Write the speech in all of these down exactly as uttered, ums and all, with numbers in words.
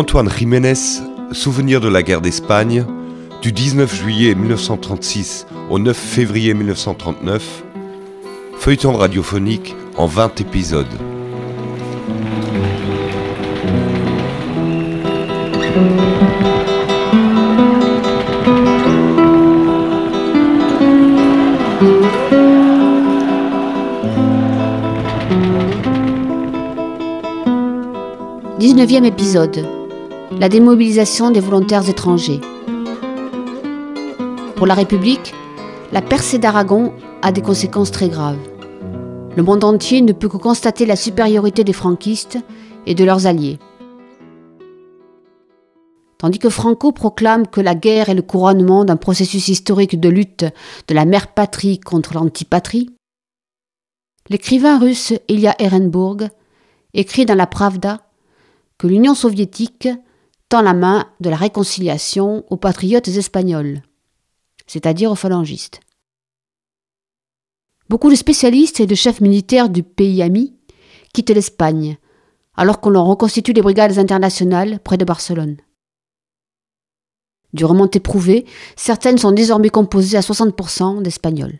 Antoine Jiménez, Souvenir de la guerre d'Espagne, du dix-neuf juillet mille neuf cent trente-six au neuf février mille neuf cent trente-neuf, feuilleton radiophonique en vingt épisodes. dix-neuvième épisode. La démobilisation des volontaires étrangers. Pour la République, la percée d'Aragon a des conséquences très graves. Le monde entier ne peut que constater la supériorité des franquistes et de leurs alliés. Tandis que Franco proclame que la guerre est le couronnement d'un processus historique de lutte de la mère patrie contre l'antipatrie, l'écrivain russe Ilya Ehrenburg écrit dans la Pravda que l'Union soviétique tend la main de la réconciliation aux patriotes espagnols, c'est-à-dire aux phalangistes. Beaucoup de spécialistes et de chefs militaires du pays ami quittent l'Espagne, alors qu'on leur reconstitue les brigades internationales près de Barcelone. Durement éprouvées, certaines sont désormais composées à soixante pour cent d'Espagnols.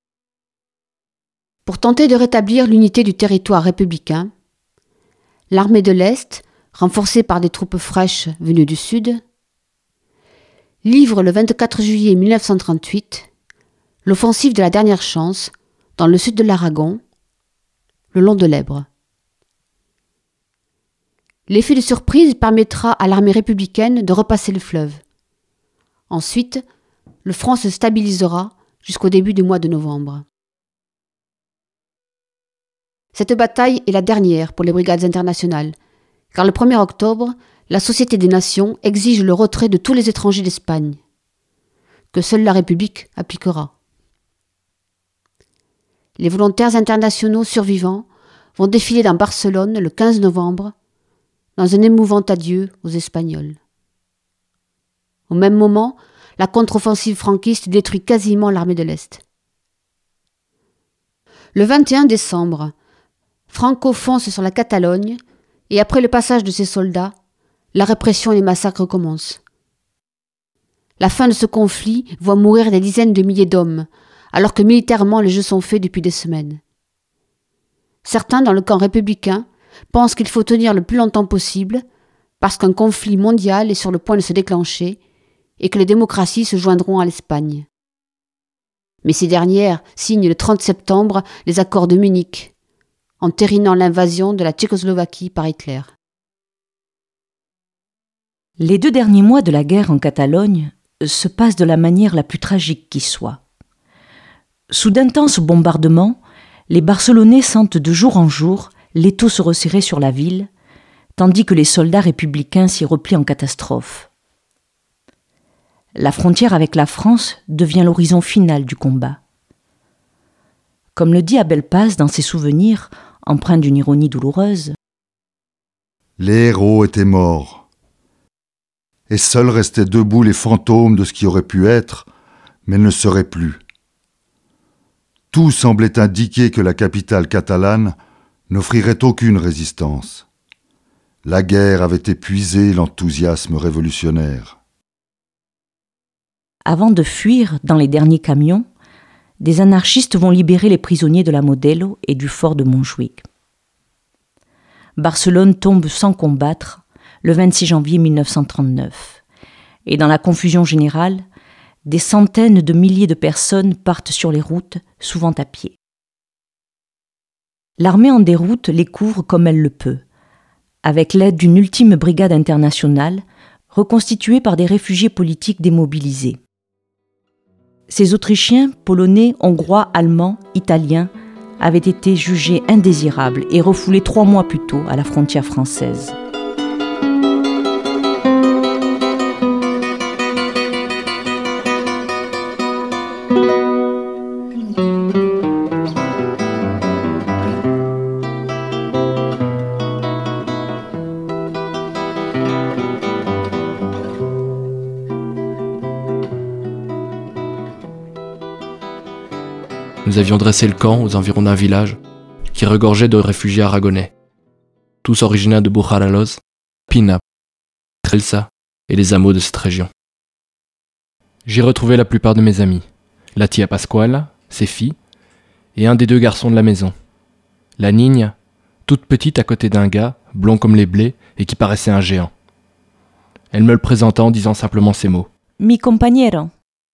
Pour tenter de rétablir l'unité du territoire républicain, l'armée de l'Est, renforcée par des troupes fraîches venues du Sud, livre le vingt-quatre juillet mille neuf cent trente-huit l'offensive de la dernière chance dans le sud de l'Aragon, le long de l'Èbre. L'effet de surprise permettra à l'armée républicaine de repasser le fleuve. Ensuite, le front se stabilisera jusqu'au début du mois de novembre. Cette bataille est la dernière pour les brigades internationales, car le premier octobre, la Société des Nations exige le retrait de tous les étrangers d'Espagne, que seule la République appliquera. Les volontaires internationaux survivants vont défiler dans Barcelone le quinze novembre, dans un émouvant adieu aux Espagnols. Au même moment, la contre-offensive franquiste détruit quasiment l'armée de l'Est. Le vingt et un décembre, Franco fonce sur la Catalogne et après le passage de ses soldats, la répression et les massacres commencent. La fin de ce conflit voit mourir des dizaines de milliers d'hommes, alors que militairement les jeux sont faits depuis des semaines. Certains dans le camp républicain pensent qu'il faut tenir le plus longtemps possible parce qu'un conflit mondial est sur le point de se déclencher et que les démocraties se joindront à l'Espagne. Mais ces dernières signent le trente septembre les accords de Munich, entérinant l'invasion de la Tchécoslovaquie par Hitler. Les deux derniers mois de la guerre en Catalogne se passent de la manière la plus tragique qui soit. Sous d'intenses bombardements, les Barcelonais sentent de jour en jour l'étau se resserrer sur la ville, tandis que les soldats républicains s'y replient en catastrophe. La frontière avec la France devient l'horizon final du combat. Comme le dit Abel Paz dans ses souvenirs, empreint d'une ironie douloureuse. Les héros étaient morts, et seuls restaient debout les fantômes de ce qui aurait pu être, mais ne serait plus. Tout semblait indiquer que la capitale catalane n'offrirait aucune résistance. La guerre avait épuisé l'enthousiasme révolutionnaire. Avant de fuir dans les derniers camions, des anarchistes vont libérer les prisonniers de la Modelo et du fort de Montjuïc. Barcelone tombe sans combattre le vingt-six janvier mille neuf cent trente-neuf. Et dans la confusion générale, des centaines de milliers de personnes partent sur les routes, souvent à pied. L'armée en déroute les couvre comme elle le peut, avec l'aide d'une ultime brigade internationale reconstituée par des réfugiés politiques démobilisés. Ces Autrichiens, Polonais, Hongrois, Allemands, Italiens avaient été jugés indésirables et refoulés trois mois plus tôt à la frontière française. Nous avions dressé le camp aux environs d'un village qui regorgeait de réfugiés aragonais, tous originaires de Bujaraloz, Pina, Trelsa et les hameaux de cette région. J'y retrouvais la plupart de mes amis, la tia Pasquale, ses filles, et un des deux garçons de la maison. La Nigne, toute petite à côté d'un gars, blond comme les blés, et qui paraissait un géant. Elle me le présenta en disant simplement ces mots. Mi compañero.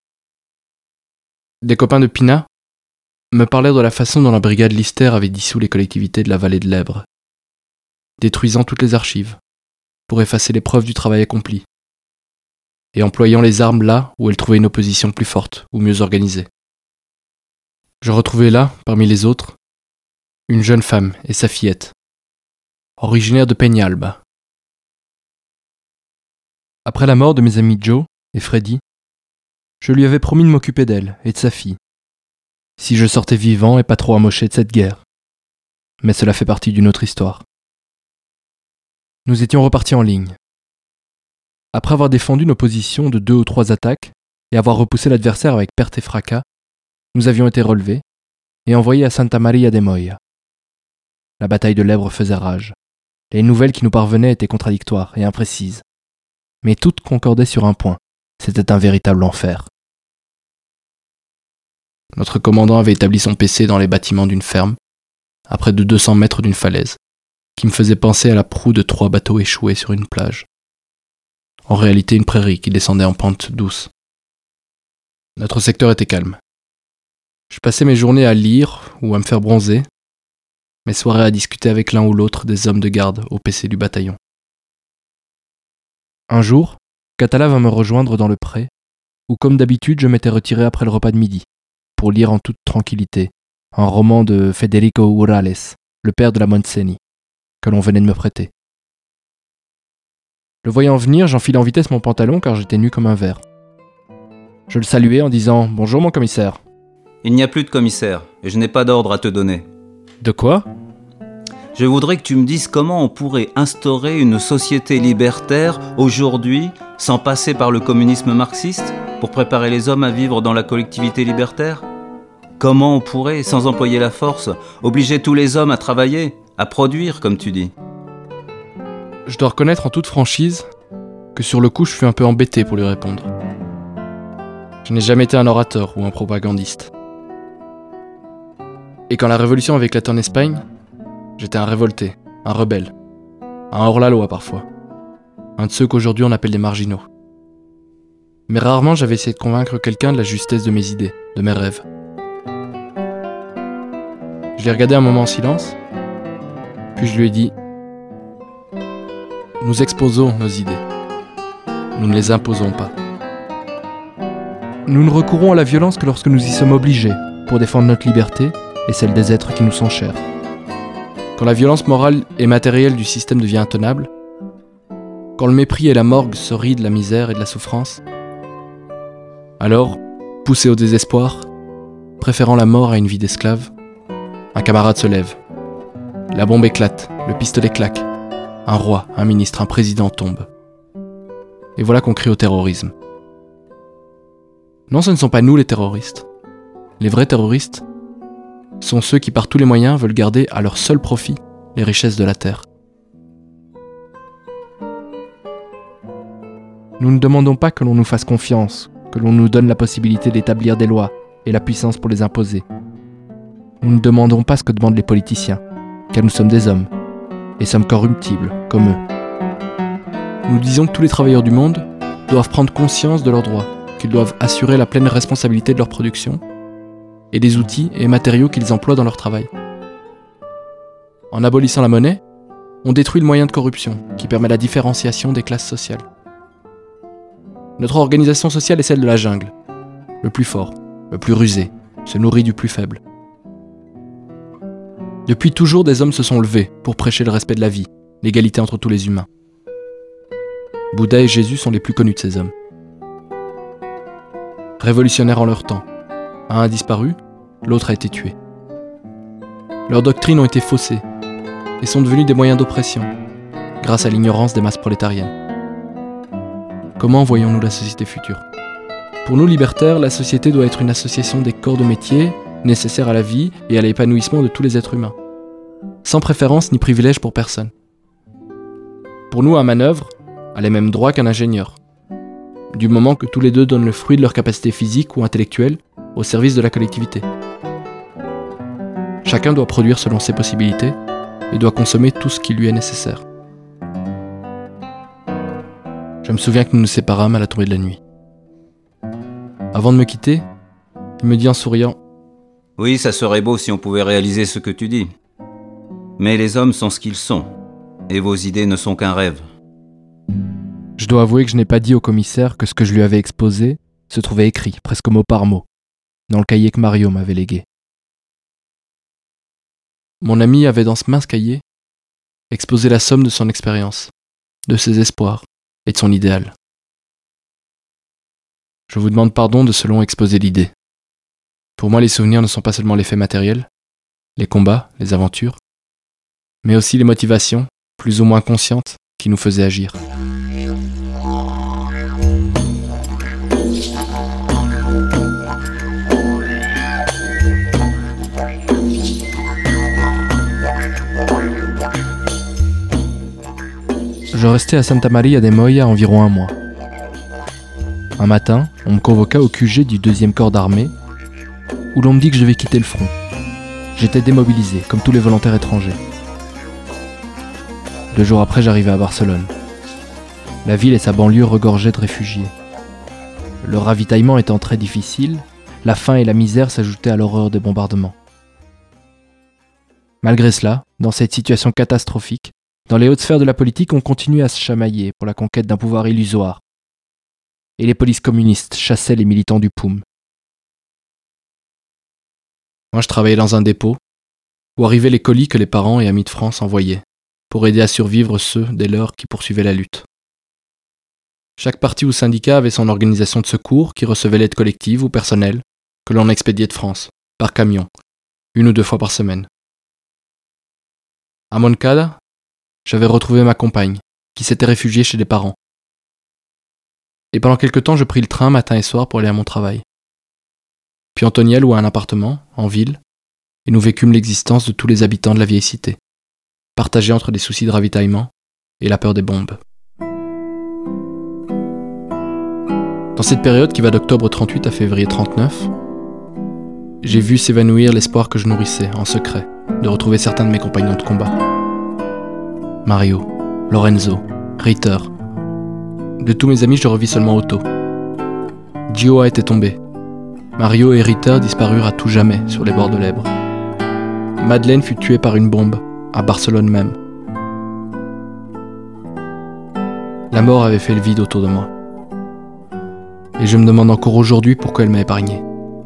Des copains de Pina me parlèrent de la façon dont la brigade Lister avait dissous les collectivités de la vallée de l'Èbre, détruisant toutes les archives, pour effacer les preuves du travail accompli, et employant les armes là où elle trouvait une opposition plus forte ou mieux organisée. Je retrouvais là, parmi les autres, une jeune femme et sa fillette, originaire de Peñalba. Après la mort de mes amis Joe et Freddy, je lui avais promis de m'occuper d'elle et de sa fille, si je sortais vivant et pas trop amoché de cette guerre. Mais cela fait partie d'une autre histoire. Nous étions repartis en ligne. Après avoir défendu nos positions de deux ou trois attaques et avoir repoussé l'adversaire avec perte et fracas, nous avions été relevés et envoyés à Santa Maria de Moya. La bataille de l'Èbre faisait rage. Les nouvelles qui nous parvenaient étaient contradictoires et imprécises. Mais toutes concordaient sur un point. C'était un véritable enfer. Notre commandant avait établi son P C dans les bâtiments d'une ferme, à près de deux cents mètres d'une falaise, qui me faisait penser à la proue de trois bateaux échoués sur une plage. En réalité, une prairie qui descendait en pente douce. Notre secteur était calme. Je passais mes journées à lire ou à me faire bronzer, mes soirées à discuter avec l'un ou l'autre des hommes de garde au P C du bataillon. Un jour, Catala vint me rejoindre dans le pré, où comme d'habitude je m'étais retiré après le repas de midi, pour lire en toute tranquillité un roman de Federico Urales, le père de la Montseny, que l'on venait de me prêter. Le voyant venir, j'enfilai en vitesse mon pantalon car j'étais nu comme un verre. Je le saluai en disant « Bonjour mon commissaire ». Il n'y a plus de commissaire, et je n'ai pas d'ordre à te donner. De quoi ? Je voudrais que tu me dises comment on pourrait instaurer une société libertaire aujourd'hui sans passer par le communisme marxiste pour préparer les hommes à vivre dans la collectivité libertaire ? Comment on pourrait, sans employer la force, obliger tous les hommes à travailler, à produire, comme tu dis ? Je dois reconnaître en toute franchise que sur le coup je fus un peu embêté pour lui répondre. Je n'ai jamais été un orateur ou un propagandiste. Et quand la révolution avait éclaté en Espagne, j'étais un révolté, un rebelle, un hors-la-loi parfois, un de ceux qu'aujourd'hui on appelle des marginaux. Mais rarement j'avais essayé de convaincre quelqu'un de la justesse de mes idées, de mes rêves. Je l'ai regardé un moment en silence, puis je lui ai dit « Nous exposons nos idées, nous ne les imposons pas. Nous ne recourons à la violence que lorsque nous y sommes obligés pour défendre notre liberté et celle des êtres qui nous sont chers. Quand la violence morale et matérielle du système devient intenable, quand le mépris et la morgue se rient de la misère et de la souffrance, alors, poussé au désespoir, préférant la mort à une vie d'esclave, un camarade se lève. La bombe éclate, le pistolet claque. Un roi, un ministre, un président tombe. Et voilà qu'on crie au terrorisme. Non, ce ne sont pas nous les terroristes. Les vrais terroristes sont ceux qui par tous les moyens veulent garder à leur seul profit les richesses de la terre. Nous ne demandons pas que l'on nous fasse confiance, que l'on nous donne la possibilité d'établir des lois et la puissance pour les imposer. Nous ne demandons pas ce que demandent les politiciens, car nous sommes des hommes, et sommes corruptibles, comme eux. Nous disons que tous les travailleurs du monde doivent prendre conscience de leurs droits, qu'ils doivent assurer la pleine responsabilité de leur production, et des outils et matériaux qu'ils emploient dans leur travail. En abolissant la monnaie, on détruit le moyen de corruption qui permet la différenciation des classes sociales. Notre organisation sociale est celle de la jungle. Le plus fort, le plus rusé, se nourrit du plus faible. Depuis toujours, des hommes se sont levés pour prêcher le respect de la vie, l'égalité entre tous les humains. Bouddha et Jésus sont les plus connus de ces hommes. Révolutionnaires en leur temps, un a disparu, l'autre a été tué. Leurs doctrines ont été faussées et sont devenues des moyens d'oppression, grâce à l'ignorance des masses prolétariennes. Comment voyons-nous la société future ? Pour nous libertaires, la société doit être une association des corps de métier nécessaires à la vie et à l'épanouissement de tous les êtres humains, sans préférence ni privilège pour personne. Pour nous, à manœuvre, a les mêmes droits qu'un ingénieur, du moment que tous les deux donnent le fruit de leur capacité physique ou intellectuelle au service de la collectivité. Chacun doit produire selon ses possibilités et doit consommer tout ce qui lui est nécessaire. Je me souviens que nous nous séparâmes à la tombée de la nuit. Avant de me quitter, il me dit en souriant « Oui, ça serait beau si on pouvait réaliser ce que tu dis. Mais les hommes sont ce qu'ils sont, et vos idées ne sont qu'un rêve. » Je dois avouer que je n'ai pas dit au commissaire que ce que je lui avais exposé se trouvait écrit, presque mot par mot, dans le cahier que Mario m'avait légué. Mon ami avait dans ce mince cahier exposé la somme de son expérience, de ses espoirs et de son idéal. Je vous demande pardon de ce long exposé d'idées. Pour moi, les souvenirs ne sont pas seulement les faits matériels, les combats, les aventures, mais aussi les motivations, plus ou moins conscientes, qui nous faisaient agir. Je restais à Santa Maria de Moya environ un mois. Un matin, on me convoqua au Q G du deuxième corps d'armée, où l'on me dit que je vais quitter le front. J'étais démobilisé, comme tous les volontaires étrangers. Deux jours après, j'arrivais à Barcelone. La ville et sa banlieue regorgeaient de réfugiés. Le ravitaillement étant très difficile, la faim et la misère s'ajoutaient à l'horreur des bombardements. Malgré cela, dans cette situation catastrophique, dans les hautes sphères de la politique, on continuait à se chamailler pour la conquête d'un pouvoir illusoire. Et les polices communistes chassaient les militants du P O U M. Moi, je travaillais dans un dépôt où arrivaient les colis que les parents et amis de France envoyaient pour aider à survivre ceux des leurs qui poursuivaient la lutte. Chaque parti ou syndicat avait son organisation de secours qui recevait l'aide collective ou personnelle que l'on expédiait de France, par camion, une ou deux fois par semaine. À Moncada, j'avais retrouvé ma compagne, qui s'était réfugiée chez des parents. Et pendant quelque temps, je pris le train matin et soir pour aller à mon travail. Puis Antoniel loua un appartement, en ville, et nous vécûmes l'existence de tous les habitants de la vieille cité, partagés entre des soucis de ravitaillement et la peur des bombes. Dans cette période qui va d'octobre trente-huit à février trente-neuf, j'ai vu s'évanouir l'espoir que je nourrissais, en secret, de retrouver certains de mes compagnons de combat. Mario, Lorenzo, Ritter. De tous mes amis, je revis seulement Otto. Gio était tombé. Mario et Ritter disparurent à tout jamais sur les bords de l'Èbre. Madeleine fut tuée par une bombe, à Barcelone même. La mort avait fait le vide autour de moi. Et je me demande encore aujourd'hui pourquoi elle m'a épargné.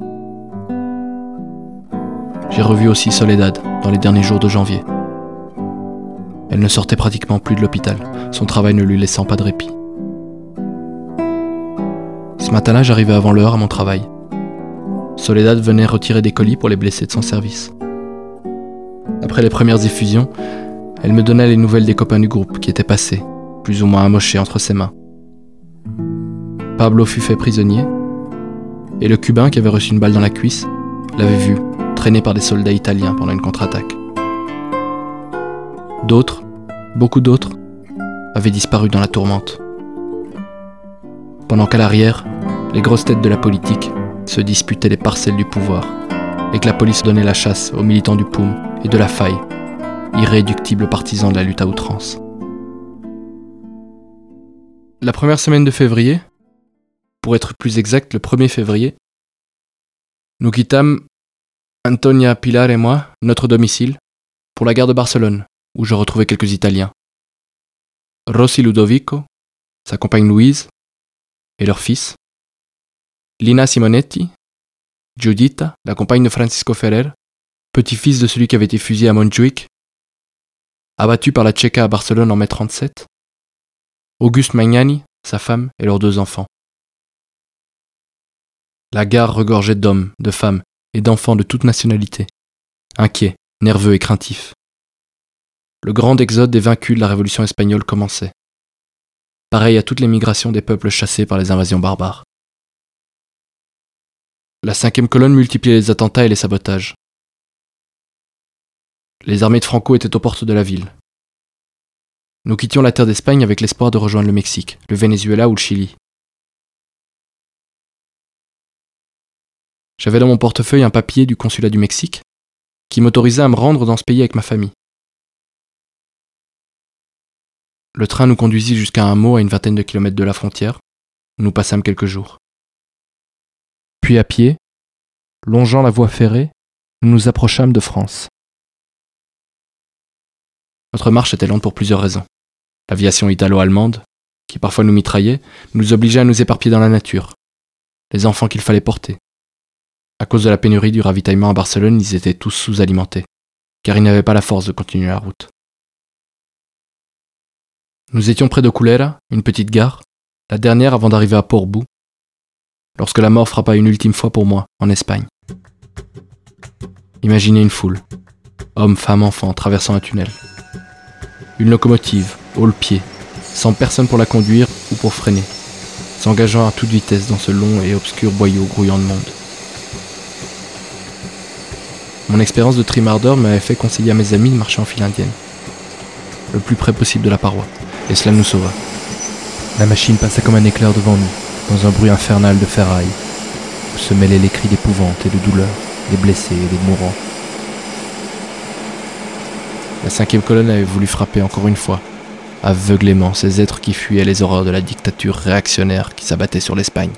J'ai revu aussi Soledad dans les derniers jours de janvier. Elle ne sortait pratiquement plus de l'hôpital, son travail ne lui laissant pas de répit. Ce matin-là, j'arrivais avant l'heure à mon travail. Soledad venait retirer des colis pour les blessés de son service. Après les premières effusions, elle me donnait les nouvelles des copains du groupe qui étaient passés, plus ou moins amochés entre ses mains. Pablo fut fait prisonnier, et le Cubain qui avait reçu une balle dans la cuisse l'avait vu, traîné par des soldats italiens pendant une contre-attaque. D'autres, beaucoup d'autres, avaient disparu dans la tourmente. Pendant qu'à l'arrière, les grosses têtes de la politique se disputaient les parcelles du pouvoir, et que la police donnait la chasse aux militants du P O U M et de la faille, irréductibles partisans de la lutte à outrance. La première semaine de février, pour être plus exact le premier février, nous quittâmes, Antonia, Pilar et moi, notre domicile, pour la gare de Barcelone, où je retrouvais quelques Italiens. Rossi Ludovico, sa compagne Louise, et leur fils. Lina Simonetti, Giuditta, la compagne de Francisco Ferrer, petit-fils de celui qui avait été fusillé à Montjuïc, abattu par la Tchéka à Barcelone en mai trente-sept. Auguste Magnani, sa femme et leurs deux enfants. La gare regorgeait d'hommes, de femmes et d'enfants de toute nationalité, inquiets, nerveux et craintifs. Le grand exode des vaincus de la Révolution espagnole commençait. Pareil à toute l'émigration des peuples chassés par les invasions barbares. La cinquième colonne multipliait les attentats et les sabotages. Les armées de Franco étaient aux portes de la ville. Nous quittions la terre d'Espagne avec l'espoir de rejoindre le Mexique, le Venezuela ou le Chili. J'avais dans mon portefeuille un papier du consulat du Mexique qui m'autorisait à me rendre dans ce pays avec ma famille. Le train nous conduisit jusqu'à un hameau à une vingtaine de kilomètres de la frontière, où nous passâmes quelques jours. Puis à pied, longeant la voie ferrée, nous nous approchâmes de France. Notre marche était lente pour plusieurs raisons. L'aviation italo-allemande, qui parfois nous mitraillait, nous obligeait à nous éparpiller dans la nature. Les enfants qu'il fallait porter. À cause de la pénurie du ravitaillement à Barcelone, ils étaient tous sous-alimentés, car ils n'avaient pas la force de continuer la route. Nous étions près de Culera, une petite gare, la dernière avant d'arriver à Portbou, lorsque la mort frappa une ultime fois pour moi, en Espagne. Imaginez une foule, hommes, femmes, enfants, traversant un tunnel. Une locomotive, haut le pied, sans personne pour la conduire ou pour freiner, s'engageant à toute vitesse dans ce long et obscur boyau grouillant de monde. Mon expérience de trimardeur m'avait fait conseiller à mes amis de marcher en file indienne, le plus près possible de la paroi, et cela nous sauva. La machine passait comme un éclair devant nous, dans un bruit infernal de ferraille, où se mêlaient les cris d'épouvante et de douleur, des blessés et des mourants. La cinquième colonne avait voulu frapper encore une fois, aveuglément, ces êtres qui fuyaient les horreurs de la dictature réactionnaire qui s'abattait sur l'Espagne.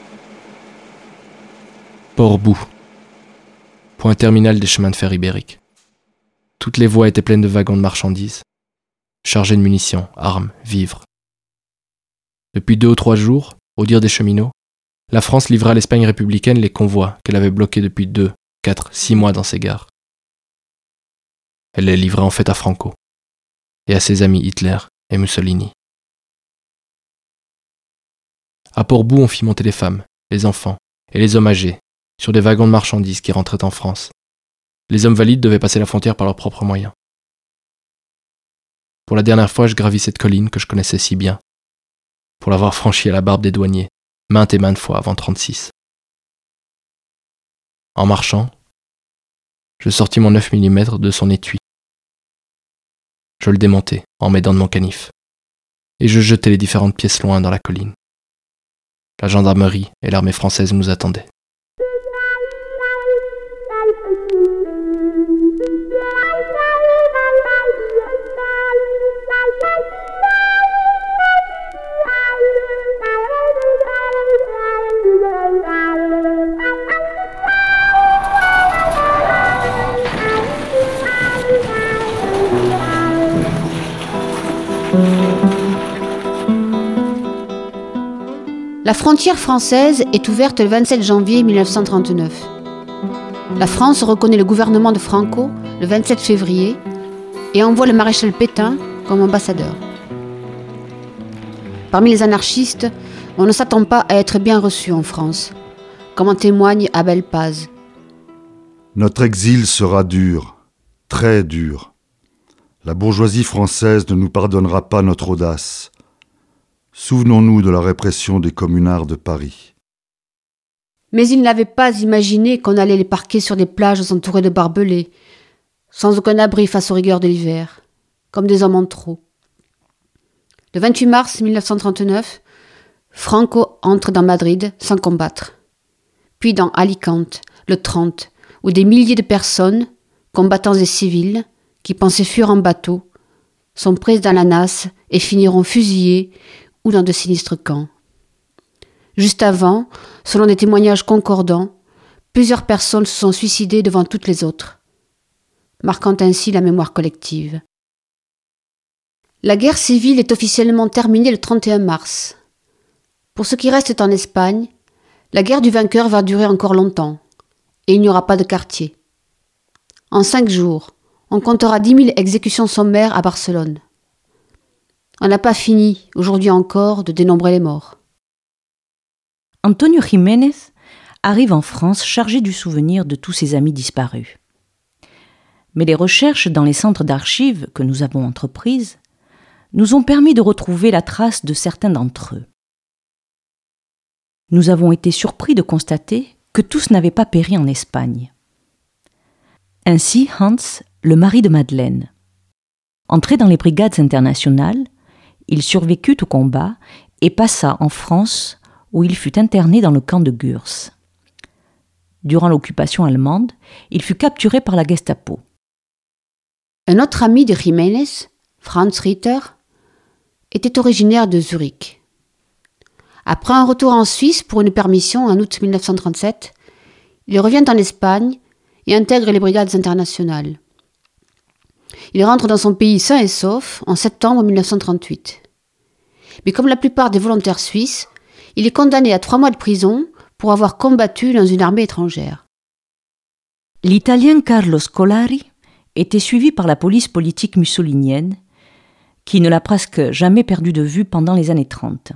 Portbou, point terminal des chemins de fer ibériques. Toutes les voies étaient pleines de wagons de marchandises, chargés de munitions, armes, vivres. Depuis deux ou trois jours, au dire des cheminots, la France livrait à l'Espagne républicaine les convois qu'elle avait bloqués depuis deux, quatre, six mois dans ses gares. Elle les livrait en fait à Franco et à ses amis Hitler et Mussolini. À Portbou, on fit monter les femmes, les enfants et les hommes âgés sur des wagons de marchandises qui rentraient en France. Les hommes valides devaient passer la frontière par leurs propres moyens. Pour la dernière fois, je gravis cette colline que je connaissais si bien, pour l'avoir franchie à la barbe des douaniers, maintes et maintes fois avant trente-six. En marchant, je sortis mon neuf millimètres de son étui. Je le démontai en m'aidant de mon canif, et je jetai les différentes pièces loin dans la colline. La gendarmerie et l'armée française nous attendaient. La frontière française est ouverte le vingt-sept janvier mille neuf cent trente-neuf. La France reconnaît le gouvernement de Franco le vingt-sept février et envoie le maréchal Pétain comme ambassadeur. Parmi les anarchistes, on ne s'attend pas à être bien reçu en France, comme en témoigne Abel Paz. Notre exil sera dur, très dur. La bourgeoisie française ne nous pardonnera pas notre audace. Souvenons-nous de la répression des communards de Paris. Mais ils n'avaient pas imaginé qu'on allait les parquer sur des plages entourées de barbelés, sans aucun abri face aux rigueurs de l'hiver, comme des hommes en trop. Le vingt-huit mars mille neuf cent trente-neuf, Franco entre dans Madrid sans combattre. Puis dans Alicante, le trente, où des milliers de personnes, combattants et civils, qui pensaient fuir en bateau, sont prises dans la nasse et finiront fusillées ou dans de sinistres camps. Juste avant, selon des témoignages concordants, plusieurs personnes se sont suicidées devant toutes les autres, marquant ainsi la mémoire collective. La guerre civile est officiellement terminée le trente et un mars. Pour ceux qui restent en Espagne, la guerre du vainqueur va durer encore longtemps, et il n'y aura pas de quartier. En cinq jours, on comptera dix mille exécutions sommaires à Barcelone. On n'a pas fini, aujourd'hui encore, de dénombrer les morts. Antonio Jiménez arrive en France chargé du souvenir de tous ses amis disparus. Mais les recherches dans les centres d'archives que nous avons entreprises nous ont permis de retrouver la trace de certains d'entre eux. Nous avons été surpris de constater que tous n'avaient pas péri en Espagne. Ainsi, Hans, le mari de Madeleine, Entré dans les brigades internationales, il survécut au combat et passa en France où il fut interné dans le camp de Gurs. Durant l'occupation allemande, il fut capturé par la Gestapo. Un autre ami de Jiménez, Franz Ritter, était originaire de Zurich. Après un retour en Suisse pour une permission en août mille neuf cent trente-sept, il revient en Espagne et intègre les brigades internationales. Il rentre dans son pays sain et sauf en septembre mille neuf cent trente-huit. Mais comme la plupart des volontaires suisses, il est condamné à trois mois de prison pour avoir combattu dans une armée étrangère. L'Italien Carlo Scolari était suivi par la police politique mussolinienne, qui ne l'a presque jamais perdu de vue pendant les années trente.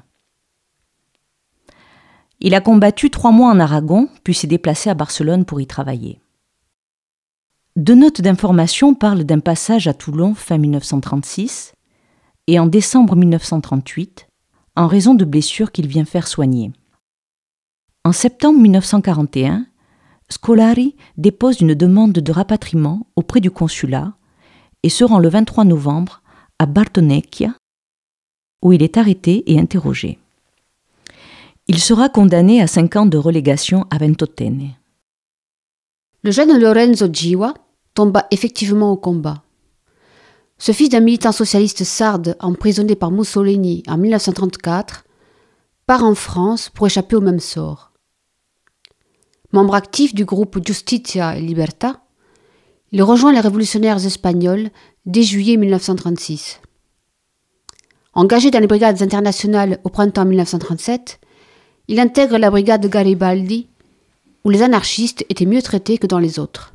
Il a combattu trois mois en Aragon, puis s'est déplacé à Barcelone pour y travailler. Deux notes d'information parlent d'un passage à Toulon fin mille neuf cent trente-six et en décembre mille neuf cent trente-huit, en raison de blessures qu'il vient faire soigner. En septembre mille neuf cent quarante et un, Scolari dépose une demande de rapatriement auprès du consulat et se rend le vingt-trois novembre à Bartonecchia, où il est arrêté et interrogé. Il sera condamné à cinq ans de relégation à Ventotene. Le jeune Lorenzo Giwa tomba effectivement au combat. Ce fils d'un militant socialiste sarde emprisonné par Mussolini en mille neuf cent trente-quatre part en France pour échapper au même sort. Membre actif du groupe Justicia et Libertà, il rejoint les révolutionnaires espagnols dès juillet mille neuf cent trente-six. Engagé dans les brigades internationales au printemps mille neuf cent trente-sept, il intègre la brigade Garibaldi, où les anarchistes étaient mieux traités que dans les autres.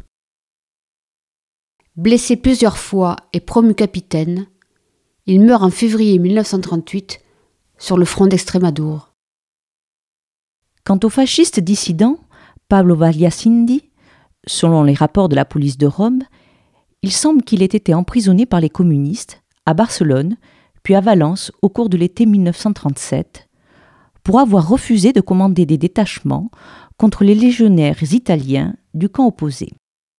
Blessé plusieurs fois et promu capitaine, il meurt en février mille neuf cent trente-huit sur le front d'Extrémadour. Quant au fasciste dissident Pablo Vagliasindi, selon les rapports de la police de Rome, il semble qu'il ait été emprisonné par les communistes à Barcelone, puis à Valence au cours de l'été mille neuf cent trente-sept, pour avoir refusé de commander des détachements contre les légionnaires italiens du camp opposé.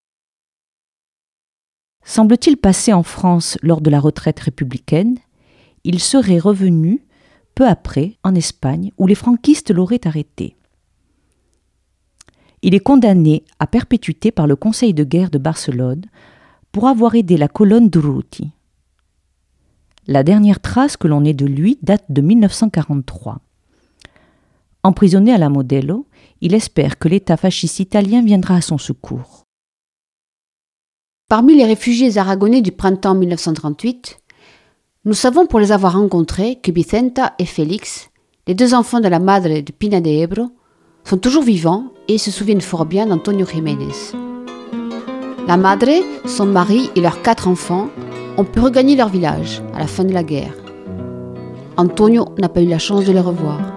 Semble-t-il passé en France lors de la retraite républicaine, il serait revenu peu après en Espagne où les franquistes l'auraient arrêté. Il est condamné à perpétuité par le Conseil de guerre de Barcelone pour avoir aidé la colonne Durruti. La dernière trace que l'on ait de lui date de mille neuf cent quarante-trois. Emprisonné à la Modelo, il espère que l'État fasciste italien viendra à son secours. Parmi les réfugiés aragonais du printemps mille neuf cent trente-huit, nous savons pour les avoir rencontrés que Vicenta et Félix, les deux enfants de la Madre de Pina de Ebro, sont toujours vivants et se souviennent fort bien d'Antonio Jiménez. La Madre, son mari et leurs quatre enfants ont pu regagner leur village à la fin de la guerre. Antonio n'a pas eu la chance de les revoir.